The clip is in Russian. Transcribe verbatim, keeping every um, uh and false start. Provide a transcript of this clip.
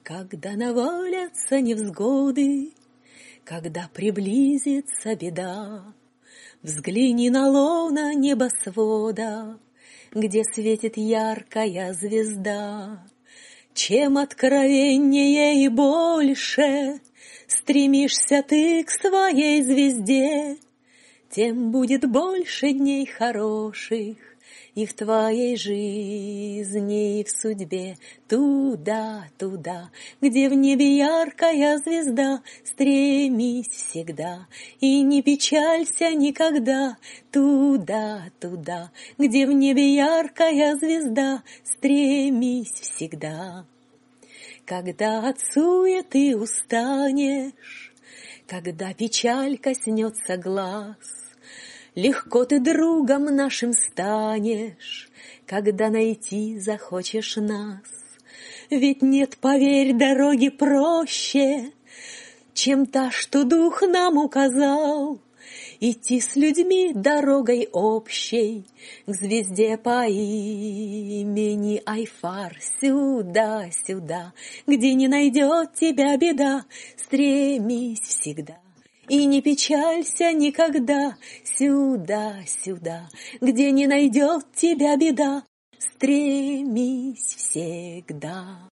Когда навалятся невзгоды, когда приблизится беда, взгляни на лоно небосвода, где светит яркая звезда. Чем откровеннее и больше стремишься ты к своей звезде, тем будет больше дней хороших и в твоей жизни, и в судьбе. Туда, туда, где в небе яркая звезда, стремись всегда и не печалься никогда. Туда, туда, где в небе яркая звезда, стремись всегда. Когда от суеты устанешь, когда печаль коснется глаз, легко ты другом нашим станешь, когда найти захочешь нас. Ведь нет, поверь, дороги проще, чем та, что дух нам указал. Идти с людьми дорогой общей к звезде по имени Айфар. Сюда, сюда, где не найдет тебя беда, стремись всегда и не печалься никогда. Сюда, сюда, где не найдет тебя беда, стремись всегда.